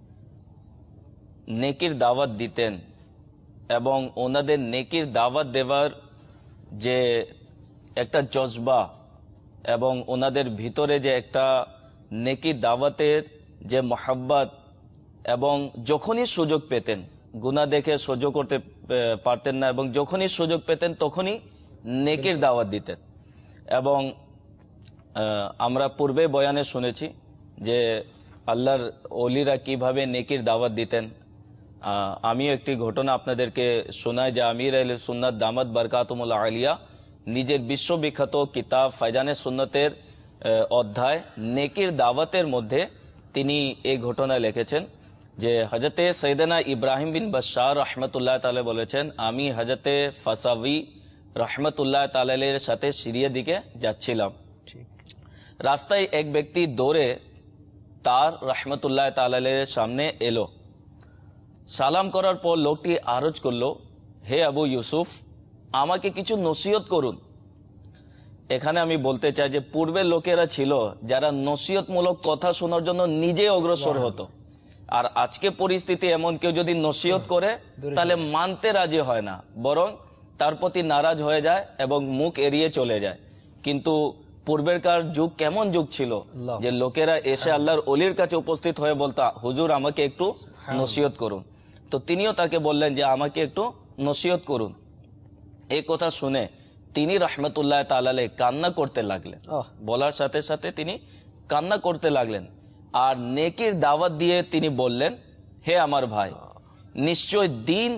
নেকির দাওয়াত দিতেন এবং ওনাদের নেকির দাওয়াত দেওয়ার যে একটা জজবা এবং ওনাদের ভিতরে যে একটা নেকির দাওয়াতের যে মহব্বত, এবং যখনই সুযোগ পেতেন, গুনাহ দেখে সহ্য করতে পারতেন না এবং যখনই সুযোগ পেতেন তখনই নেকির দাওয়াত দিতেন। এবং আমরা পূর্বে বয়ানে শুনেছি যে আল্লাহর ওলিরা কিভাবে নেকির দাওয়াত দিতেন। আমিও একটি ঘটনা আপনাদেরকে শোনাই যে আমির আহলে সুন্নাত দামাত বারকাতুমুল্লাহ আলিয়া নিজের বিশ্ববিখ্যাত কিতাব ফায়জানে সুন্নতের অধ্যায় নেকির দাওয়াতের মধ্যে তিনি এই ঘটনা লিখেছেন যে হযরতে সৈয়দনা ইব্রাহিম বিন বাশশার রহমতুল্লাহ তাআলা বলেছেন, আমি হযরতে ফাসাবি রহমতুল্লাহ তাআলার সাথে সিরিয়া দিকে যাচ্ছিলাম। রাস্তায় এক ব্যক্তি দৌড়ে তার রহমতুল্লাহ তাআলার সামনে এলো। সালাম করার পর লোকটি আরজ করলো, হে আবু ইউসুফ, আমাকে কিছু নসিহত করুন। এখানে আমি বলতে চাই যে পূর্বের লোকেরা ছিল যারা নসিহতমূলক কথা শোনার জন্য নিজে অগ্রসর হতো, আর আজকে পরিস্থিতি এমন কেউ যদি নসিহত করে তাহলে মানতে রাজি হয় না, বরং তার প্রতি নারাজ হয়ে যায় এবং মুখ এড়িয়ে চলে যায়। কিন্তু পূর্বেরকার যুগ কেমন যুগ ছিল যে লোকেরা এসে আল্লাহর ওলির কাছে উপস্থিত হয়ে বলতা, হুজুর আমাকে একটু নসিহত করুন। তো তিনিও তাকে বললেন যে আমাকে একটু নসিহত করুন। এই কথা শুনে তিনি রহমতুল্লাহ তাআলা কান্না করতে লাগলেন। বলার সাথে সাথে তিনি কান্না করতে লাগলেন আর নেকির দাওয়াত দিয়ে তিনি বললেন, হে আমার ভাই, নিশ্চয় দিন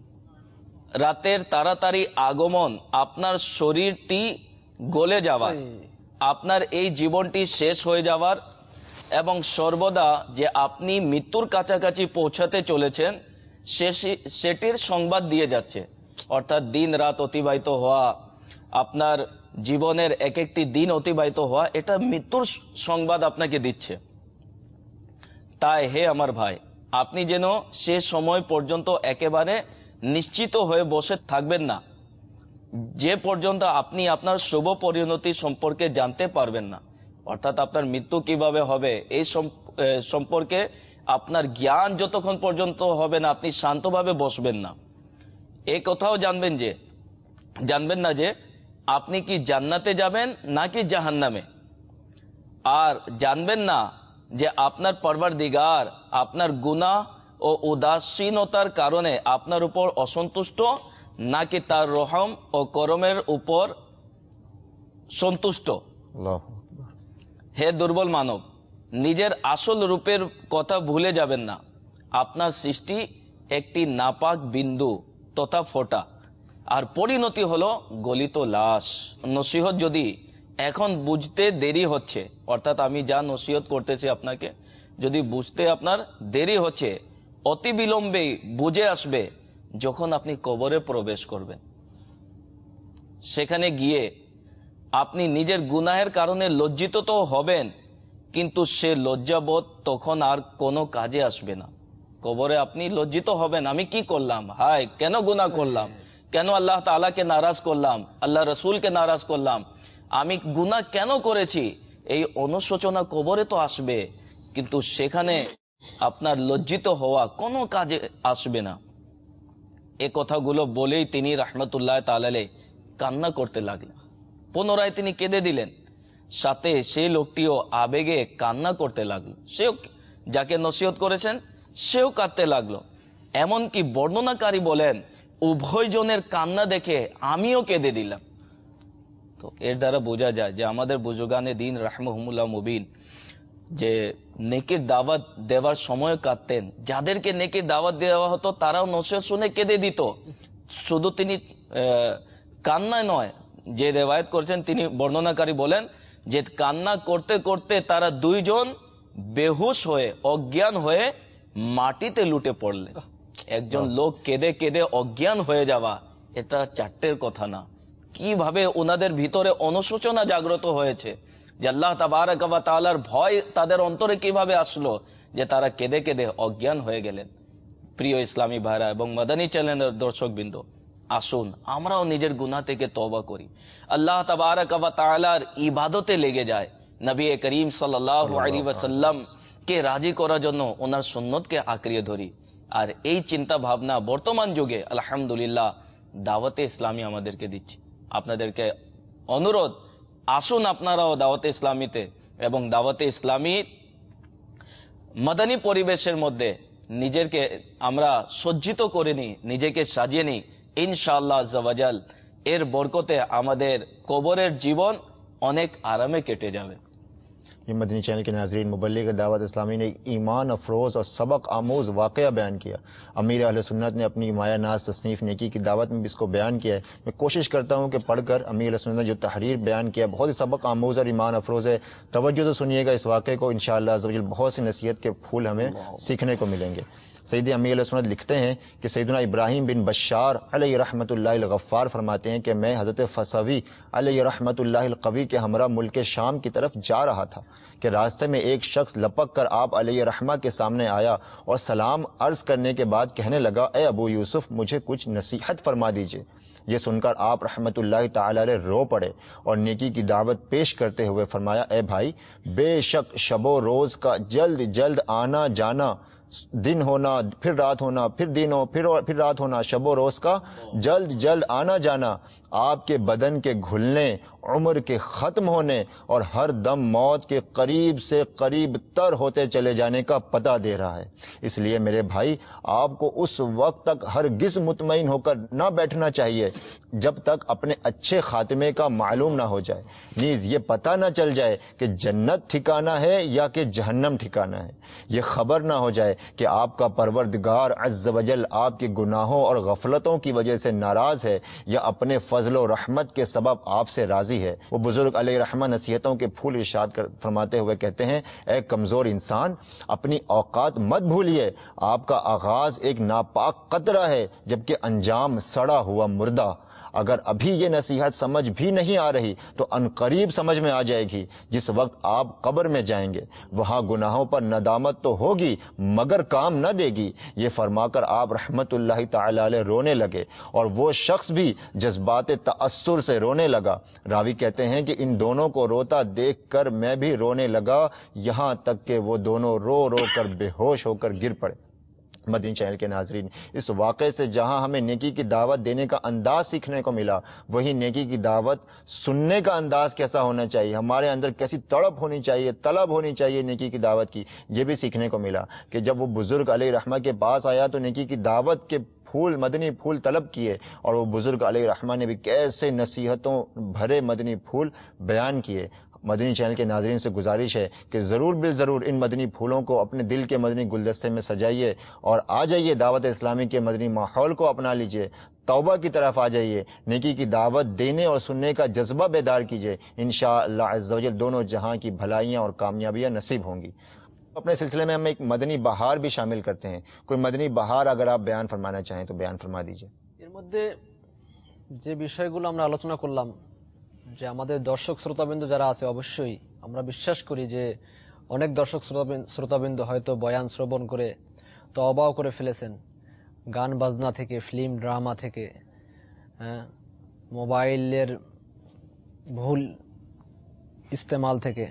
রাতের তাড়াতাড়ি আগমন, আপনার শরীরটি গলে যাওয়া, আপনার এই জীবনটি শেষ হয়ে যাওয়ার এবং সর্বদা যে আপনি মৃত্যুর কাছাকাছি পৌঁছাতে চলেছেন সেটির সংবাদ দিয়ে যাচ্ছে। অর্থাৎ দিন রাত অতিবাহিত হওয়া, আপনার জীবনের এক একটি দিন অতিবাহিত হওয়া, এটা মৃত্যুর সংবাদ আপনাকে দিচ্ছে। তাই হে আমার ভাই, আপনি যেন সে সময় পর্যন্ত একেবারে নিশ্চিত হয়ে বসে থাকবেন না, যে পর্যন্ত আপনি আপনার শুভ পরিণতি সম্পর্কে জানতে পারবেন না। অর্থাৎ আপনার মৃত্যু কিভাবে হবে এই সম্পর্কে আপনার জ্ঞান যতক্ষণ পর্যন্ত হবে না, আপনি শান্তভাবে বসবেন না। এই কথাও জানবেন যে জানবেন না যে আপনি কি জান্নাতে যাবেন নাকি জাহান্নামে, আর জানবেন না যে আপনার পরওয়ারদিগার আপনার গুনাহ ও উদাসীনতার কারণে আপনার উপর অসন্তুষ্ট নাকি তার রহম ও করমের উপর সন্তুষ্ট। হে দুর্বল মানব, নিজের আসল রূপের কথা ভুলে যাবেন না। আপনার সৃষ্টি একটি নাপাক বিন্দু তথা ফোঁটা, আর পরিণতি হলো গলিত লাশ। নসিহত যদি এখন বুঝতে দেরি হচ্ছে, অর্থাৎ আমি যা নসিহত করতেছি আপনাকে যদি বুঝতে আপনার দেরি হচ্ছে, অতি বিলম্বে বুঝে আসবে যখন আপনি কবরে প্রবেশ করবেন। সেখানে গিয়ে আপনি নিজের গুনাহের কারণে লজ্জিত তো হবেন, কিন্তু সে লজ্জাবোধ তখন আর কোনো কাজে আসবে না। কবরে আপনি লজ্জিত হবেন, আমি কি করলাম, হায় কেন গুনাহ করলাম, কেন আল্লাহ তাআলাকে নারাজ করলাম, আল্লাহ রসুলকে নারাজ করলাম, আমি গুনাহ কেন করেছি, এই অনুশোচনা কবরে তো আসবে, কিন্তু সেখানে আপনার লজ্জিত হওয়া কোনো কাজে আসবে না। এ কথাগুলো বলেই তিনি রহমতুল্লাহ তাআলা কান্না করতে লাগলেন। পুনরায় তিনি কেঁদে দিলেন, সাথে সেই লোকটিও আবেগে কান্না করতে লাগলো। সেও যাকে নসিহত করেছেন সেও কাঁদতে লাগলো। এমনকি বর্ণনাকারী বলেন, উভয়জনের কান্না দেখে আমিও কেঁদে দিলাম। তো এর দ্বারা বোঝা যায় যে আমাদের বুজুর্গানে দিন রাহমাহুমুল্লাহ মুবিন যে নেকির দাওয়াত দেওয়ার সময় কাঁদতেন। যাদেরকে নেকির দাওয়াত দেওয়া হতো তারাও নসিহত শুনে কেঁদে দিত। শুধু তিনি কান্নায় নয়, যে রেওয়ায়েত করছেন তিনি বর্ণনাকারী বলেন যে কান্না করতে করতে তারা দুইজন বেহুশ হয়ে অজ্ঞান হয়ে মাটিতে লুটে পড়লেন। একজন লোক কেঁদে কেঁদে অজ্ঞান হয়ে যাওয়া এটা চারটের কথা না, কিভাবে ওনাদের ভিতরে অনুশোচনা জাগ্রত হয়েছে, যে আল্লাহ তাবারক ওয়া তাআলার ভয় তাদের অন্তরে কিভাবে আসলো যে তারা কেঁদে কেঁদে অজ্ঞান হয়ে গেলেন। প্রিয় ইসলামী ভাইরা এবং মাদানী চ্যানেলের দর্শকবৃন্দ, আসুন আমরাও নিজের গুনাহ থেকে তওবা করি, আল্লাহ তাবারক ওয়া তাআলার ইবাদতে লেগে যায়, নবী করিম সাল্লাল্লাহু আলাইহি ওয়াসাল্লাম কে রাজি করার জন্য ওনার সুন্নতকে আঁকড়িয়ে ধরি। আর এই চিন্তা ভাবনা বর্তমান যুগে আলহামদুলিল্লাহ দাওয়াতে ইসলামী আমাদেরকে দিচ্ছে। আপনাদেরকে অনুরোধ, আসুন আপনারাও দাওয়াতে ইসলামীতে এবং দাওয়াতে ইসলামীর মাদানী পরিবেশের মধ্যে নিজেকে আমরা সজ্জিত করে নিই, নিজেকে সাজিয়ে নিই। ইনশাআল্লাহ আজ্জা ওয়াজাল এর বরকতে আমাদের কবরের জীবন অনেক আরামে কেটে যাবে। یہ مدنی چینل کے ناظرین، مبلغ دعوت اسلامی نے ایک ایمان افروز اور سبق آموز واقعہ بیان کیا. امیر اہل سنت نے اپنی مایہ ناز تصنیف نیکی کی دعوت میں بھی اس کو بیان کیا ہے. میں کوشش کرتا ہوں کہ پڑھ کر امیر اہل سنت نے جو تحریر بیان کیا بہت ہی سبق آموز اور ایمان افروز ہے. توجہ سے سنیے گا اس واقعے کو، انشاءاللہ عز و جل بہت سی نصیحت کے پھول ہمیں سیکھنے کو ملیں گے. سید امیر علیہ سنت لکھتے ہیں کہ سیدنا ابراہیم بن بشار علیہ رحمۃ اللہ الغفار فرماتے ہیں کہ میں حضرت فسوی علیہ رحمۃ اللہ القوی کے ہمراہ ملک شام کی طرف جا رہا تھا کہ راستے میں ایک شخص لپک کر آپ علیہ رحمہ کے سامنے آیا اور سلام عرض کرنے کے بعد کہنے لگا، اے ابو یوسف مجھے کچھ نصیحت فرما دیجیے. یہ سن کر آپ رحمت اللہ تعالی علیہ رو پڑے اور نیکی کی دعوت پیش کرتے ہوئے فرمایا، اے بھائی، بے شک شب و روز کا جلد جلد آنا جانا، دن ہونا پھر رات ہونا، پھر دن ہو پھر پھر رات ہونا، شب و روز کا جلد جلد آنا جانا آپ کے بدن کے گھلنے، عمر کے ختم ہونے اور ہر دم موت کے قریب سے قریب تر ہوتے چلے جانے کا پتہ دے رہا ہے. اس لیے میرے بھائی، آپ کو اس وقت تک ہرگز مطمئن ہو کر نہ بیٹھنا چاہیے جب تک اپنے اچھے خاتمے کا معلوم نہ ہو جائے، نیز یہ پتہ نہ چل جائے کہ جنت ٹھکانہ ہے یا کہ جہنم ٹھکانہ ہے. یہ خبر نہ ہو جائے کہ آپ کا پروردگار عز و جل آپ کے گناہوں اور غفلتوں کی وجہ سے ناراض ہے یا اپنے فضل و رحمت کے سبب آپ سے راضی ہے. وہ بزرگ علیہ رحمہ نصیحتوں کے پھول ارشاد فرماتے ہوئے کہتے ہیں، اے کمزور انسان، اپنی اوقات مت بھولیے. آپ کا آغاز ایک ناپاک قطرہ ہے جبکہ انجام سڑا ہوا مردہ. اگر ابھی یہ نصیحت سمجھ بھی نہیں آ رہی تو عنقریب سمجھ میں آ جائے گی جس وقت آپ قبر میں جائیں گے. وہاں گناہوں پر ندامت تو ہوگی مگر کام نہ دے گی. یہ فرما کر آپ رحمت اللہ تعالی علیہ رونے لگے اور وہ شخص بھی جذبات تأثر سے رونے لگا. راوی کہتے ہیں کہ ان دونوں کو روتا دیکھ کر میں بھی رونے لگا، یہاں تک کہ وہ دونوں رو رو کر بے ہوش ہو کر گر پڑے. مدنی چینل کے ناظرین، اس واقعے سے جہاں ہمیں نیکی کی دعوت دینے کا انداز سیکھنے کو ملا، وہی نیکی کی دعوت سننے کا انداز کیسا ہونا چاہیے، ہمارے اندر کیسی تڑپ ہونی چاہیے، طلب ہونی چاہیے نیکی کی دعوت کی، یہ بھی سیکھنے کو ملا. کہ جب وہ بزرگ علیہ رحمہ کے پاس آیا تو نیکی کی دعوت کے پھول، مدنی پھول طلب کیے، اور وہ بزرگ علیہ رحمہ نے بھی کیسے نصیحتوں بھرے مدنی پھول بیان کیے. مدنی چینل کے ناظرین سے گزارش ہے کہ ضرور بالضرور ان مدنی پھولوں کو اپنے دل کے مدنی گلدستے میں سجائیے اور آ جائیے دعوت اسلامی کے مدنی ماحول کو اپنا لیجیے، توبہ کی طرف آ جائیے، نیکی کی دعوت دینے اور سننے کا جذبہ بیدار کیجیے. انشاءاللہ عز و جل دونوں جہاں کی بھلائیاں اور کامیابیاں نصیب ہوں گی. اپنے سلسلے میں ہم ایک مدنی بہار بھی شامل کرتے ہیں. کوئی مدنی بہار اگر آپ بیان فرمانا چاہیں تو بیان فرما دیجیے. এর মধ্যে যে বিষয়গুলো আমরা আলোচনা করলাম, যে আমাদের দর্শক শ্রোতাবিন্দু যারা আছে, অবশ্যই আমরা বিশ্বাস করি যে অনেক দর্শক শ্রোতাবিন্দু হয়তো বয়ান শ্রবণ করে তওবাও করে ফেলেছেন, গান বাজনা থেকে, ফিল্ম ড্রামা থেকে, মোবাইলের ভুল ইস্তেমাল থেকে,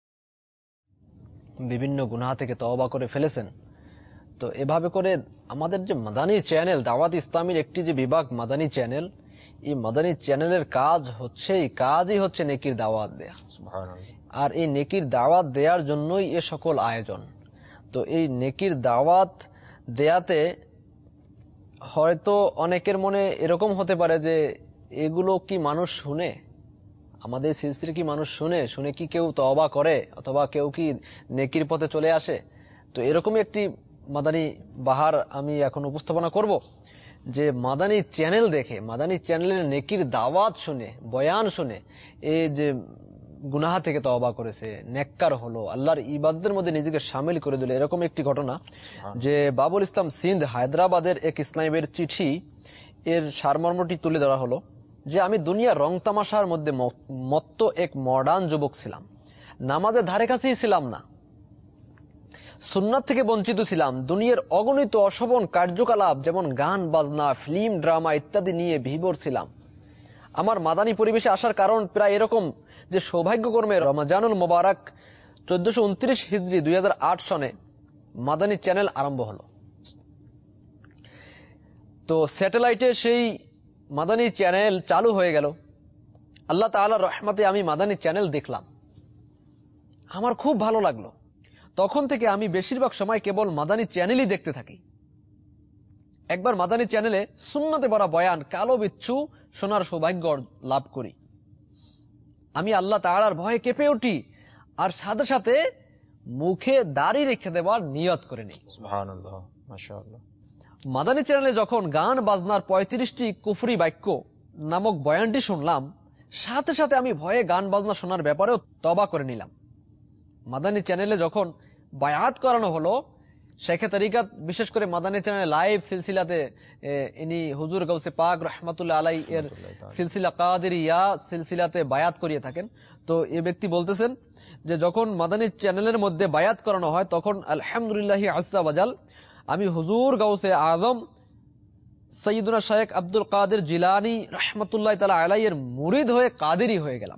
বিভিন্ন গুনাহ থেকে তওবা করে ফেলেছেন. তো এভাবে করে আমাদের যে মাদানী চ্যানেল, দাওয়াত ইসলামীর একটি যে বিভাগ মাদানী চ্যানেল, এই মাদানী চ্যানেলের কাজ হচ্ছে, এই কাজই হচ্ছে নেকির দাওয়াত দেয়া। আর এই নেকির দাওয়াত দেওয়ার জন্যই এ সকল আয়োজন। তো এই নেকির দাওয়াত দেয়াতে হয়তো অনেকের মনে এরকম হতে পারে যে এগুলো কি মানুষ শুনে, আমাদের সিলসিলা কি মানুষ শুনে, শুনে কি কেউ তওবা করে অথবা কেউ কি নেকির পথে চলে আসে? তো এরকমই একটি মাদানী বাহার আমি এখন উপস্থাপনা করব, যে মাদানী চ্যানেল দেখে, মাদানী চ্যানেলের নেকির দাওয়াত শুনে, বয়ান শুনে এই যে গুনাহ থেকে তওবা করেছে, নেককার হলো, আল্লাহর ইবাদতের মধ্যে নিজেকে শামিল করে দিল। এরকম একটি ঘটনা যে বাবুল ইসলাম সিন্ধ হায়দ্রাবাদের এক ইসলামের চিঠি, এর সারমর্মটি তুলে ধরা হলো যে আমি দুনিয়ার রং তামাশার মধ্যে মত্ত এক মডার্ন যুবক ছিলাম, নামাজের ধারে কাছেই ছিলাম না, সুন্নাত থেকে বঞ্চিত ছিলাম, দুনিয়ার অগণিত অশোভন কার্যকলাপ যেমন গান বাজনা, ফিল্ম ড্রামা ইত্যাদি নিয়ে বিভোর ছিলাম। আমার মাদানী পরিবেশে আসার কারণ প্রায় এরকম যে সৌভাগ্যক্রমে রমজানুল মোবারক চোদ্দশো উনত্রিশ হিজরি দুই হাজার আট সনে মাদানী চ্যানেল আরম্ভ হলো। তো স্যাটেলাইটে সেই মাদানী চ্যানেল চালু হয়ে গেল। আল্লাহ তাআলার রহমতে আমি মাদানী চ্যানেল দেখলাম, আমার খুব ভালো লাগলো। তখন থেকে আমি বেশিরভাগ সময় কেবল মাদানী চ্যানেলই দেখতে থাকি। একবার মাদানী চ্যানেলে সুন্নতে ভরা বয়ান, কালো বিচ্ছু শোনার সৌভাগ্য লাভ করি। আমি আল্লাহ তাআলার ভয়ে কেঁপে উঠি আর সাথে সাথে মুখে দাড়ি রেখে দেওয়ার নিয়ত করে নেই। সুবহানাল্লাহ, মাশাআল্লাহ। মাদানী চ্যানেলে যখন গান বাজনার পঁয়ত্রিশটি কুফরি বাক্য নামক বয়ানটি শুনলাম, সাথে সাথে আমি ভয়ে গান বাজনা শোনার ব্যাপারেও তওবা করে নিলাম। মাদানী চ্যানেলে যখন বায়াত করানো হলো, শেখে তরিকাত বিশেষ করে মাদানী চ্যানেলে লাইভ সিলসিলাতে ইনি হুজুর গাউসে পাক রহমাতুল্লাহ আলাই এর সিলসিলা কাদেরিয়া সিলসিলাতে বায়াত করিয়ে থাকেন। তো এই ব্যক্তি বলতেছেন যে যখন মাদানী চ্যানেলের মধ্যে বায়াত করানো হয় তখন আলহামদুলিল্লাহি আজ্জা ওয়াজাল আমি হুজুর গাউসে আজম সৈয়দুনা শেখ আব্দুল কাদের জিলানী রহমাতুল্লাহ তাআলা আলাই এর মুরিদ হয়ে কাদেরি হয়ে গেলাম।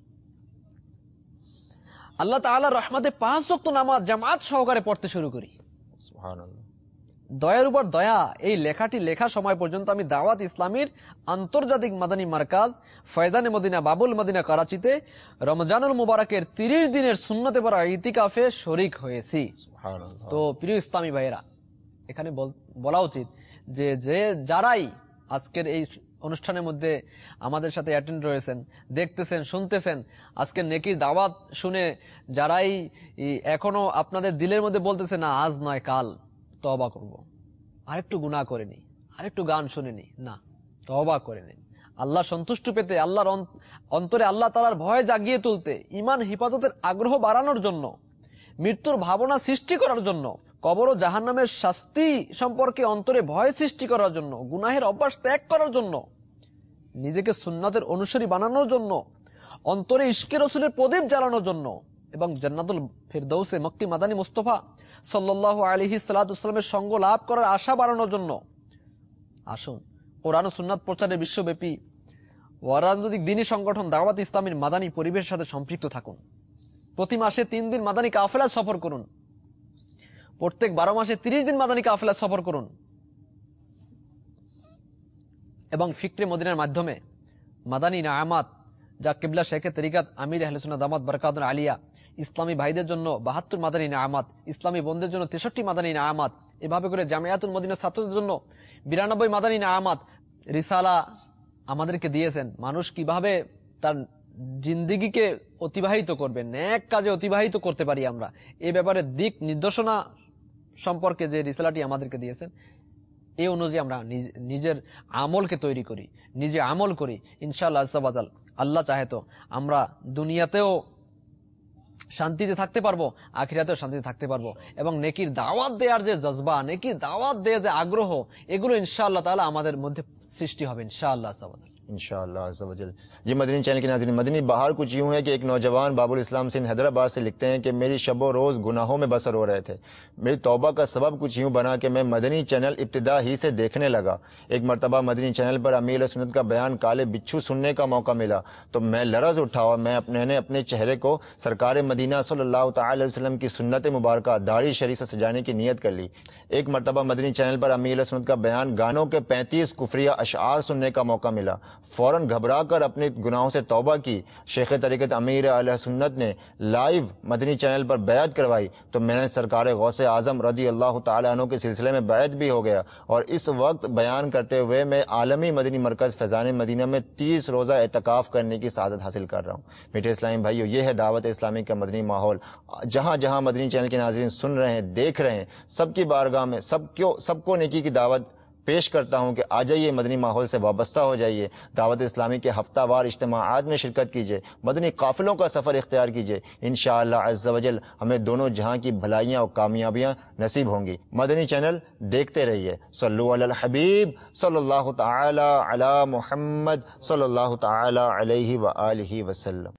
আল্লাহ তাআলার রহমতে পাঁচ ওয়াক্ত নামাজ জামাত সহকারে পড়তে শুরু করি। সুবহানাল্লাহ। দয়ার উপর দয়া, এই লেখাটি লেখা সময় পর্যন্ত আমি দাওয়াত ইসলামীর আন্তর্জাতিক মাদানী মার্কাজ ফয়জানে মদিনা বাবুল মদিনা করাচিতে রমজানুল মুবারকের তিরিশ দিনের সুন্নতে পড়া ইতিকাফে শরীক হয়েছি। সুবহানাল্লাহ। তো প্রিয় ইসলামী ভাইয়েরা, এখানে বলা উচিত যে যে যারাই আজকের এই অনুষ্ঠানের মধ্যে আমাদের সাথে অ্যাটেন্ড রয়েছেন, দেখতেছেন, শুনতেছেন, আজকের নেকির দাওয়াত শুনে যারাই এখনো আপনাদের দিলের মধ্যে বলতেছে না আজ নয় কাল তওবা করব, আরেকটু গুনাহ করে নি, আরেকটু গান শুনে নি, না, তওবা করে নিন। আল্লাহ সন্তুষ্ট পেতে, আল্লাহর অন্তরে আল্লাহ তাআলার ভয় জাগিয়ে তুলতে, ঈমান হিফাজতের আগ্রহ বাড়ানোর জন্য, মৃত্যুর ভাবনা সৃষ্টি করার জন্য, কবর ও জাহান্নামের শাস্তি সম্পর্কে অন্তরে ভয় সৃষ্টি করার জন্য, গুনাহের অভ্যাস ত্যাগ করার জন্য, নিজেকে সুন্নাতের অনুসারী বানানোর জন্য, অন্তরে ইশকে রাসূলের প্রদীপ জ্বালানোর জন্য এবং জান্নাতুল ফিরদাউসে মক্কি মাদানী মুস্তাফা সাল্লাল্লাহু আলাইহি সাল্লাতু ওয়াসাল্লামের সঙ্গ লাভ করার আশা বাড়ানোর জন্য আসুন কোরআন ও সুন্নাত প্রচারে বিশ্বব্যাপী রাজনৈতিক দ্বীনি সংগঠন দাওয়াত ইসলামীর মাদানী পরিবেশের সাথে সম্পৃক্ত থাকুন। প্রতি মাসে তিন দিন মাদানী কাফেলা সফর করুন, প্রত্যেক বারো মাসে তিরিশ দিন মাদানী কাফেলা সফর করুন এবং ফিকরে মদিনার মাধ্যমে মাদানী নামাত যা কিবলা শেখে তরিকাত আমির আহলে সুন্নাত দামাত বরকাতুল আলিয়া ইসলামী ভাইদের জন্য বাহাত্তর মাদানী নামাত, ইসলামী বোনদের জন্য তেষট্টি মাদানী নামাত, এভাবে করে জামিয়াতুল মদিনার ছাত্রদের জন্য বিরানব্বই মাদানী নামাত রিসালা আমাদেরকে দিয়েছেন। মানুষ কিভাবে তার জিন্দিগিকে অতিবাহিত করবে, নেক কাজে অতিবাহিত করতে পারি আমরা, এই ব্যাপারে দিক নির্দেশনা সম্পর্কে যে রিসালাটি আমাদেরকে দিয়েছেন, এই অনুযায়ী আমরা নিজের আমলকে তৈরি করি, নিজে আমল করি। ইনশাআল্লাহ আজ্জা ওয়াজাল আল্লাহ চাহে তো আমরা দুনিয়াতেও শান্তিতে থাকতে পারবো, আখিরাতেও শান্তিতে থাকতে পারবো এবং নেকির দাওয়াত দেওয়ার যে জজবা, নেকির দাওয়াত দেওয়ার যে আগ্রহ, এগুলো ইনশাআল্লাহ তাআলা আমাদের মধ্যে সৃষ্টি হবে ইনশাআল্লাহ আজ্জা ওয়াজাল। इंशाअल्लाह अज़्ज़ा वजल। जी मदनी चैनल के नाज़रीन, मदनी बहार कुछ यूं है कि एक नौजवान बाबुल इस्लाम सिंध हैदराबाद से लिखते हैं कि मेरी शब व रोज़ गुनाहों में बसर हो रहे थे। मेरी तौबा का सबब कुछ यूं बना कि मैं मदनी चैनल इब्तिदा ही से देखने लगा। एक मरतबा मदनी चैनल पर अमीर सुन्नत का बयान काले बिच्छू सुनने का मौका मिला तो मैं लरज उठा और मैं अपने अपने चेहरे को सरकार मदीना सल्लल्लाहु तआला अलैहि वसल्लम की सुन्नत मुबारक दाढ़ी शरीफ से सजाने की नीयत कर ली। एक मरतबा मदनी चैनल पर अमीर सुन्नत का बयान गानों के पैंतीस कुफरिया अशआर सुनने का मौका मिला। फौरन घबरा कर अपने गुनाहों से तौबा की। शेख तरीक़त अमीर अहले सुन्नत ने लाइव मदनी चैनल पर बैत करवाई तो मैंने सरकार गौसे आजम रदी अल्लाह तआला अन्हु के सिलसिले में बैत भी हो गया और इस वक्त बयान करते हुए मैं आलमी मदनी मरकज फैज़ान मदीना में तीस रोज़ा एतकाफ करने की सादत हासिल कर रहा हूँ। मीठे इस्लामी भाइयों, ये है दावत इस्लामी का मदनी माहौल। जहाँ जहाँ मदनी चैनल के नाज़रीन सुन रहे हैं, देख रहे हैं, सबकी बारगाह में सबको सबको नेकी की दावत पेश करता हूं कि आ जाइए, मदनी माहौल से वाबस्ता हो जाइए, दावत इस्लामी के हफ्तावार इज्तिमाआत में शिरकत कीजिए, मदनी काफिलों का सफर इख्तियार कीजिए। इंशाअल्लाह अज़्ज़ा वजल हमें दोनों जहां की भलाइयां और कामयाबियां नसीब होंगी। मदनी चैनल देखते रहिए। सल्लु अलल हबीब सल्लल्लाहु तआला अला मुहम्मद सल्लल्लाहु तआला अलैहि व आलिहि वसल्लम।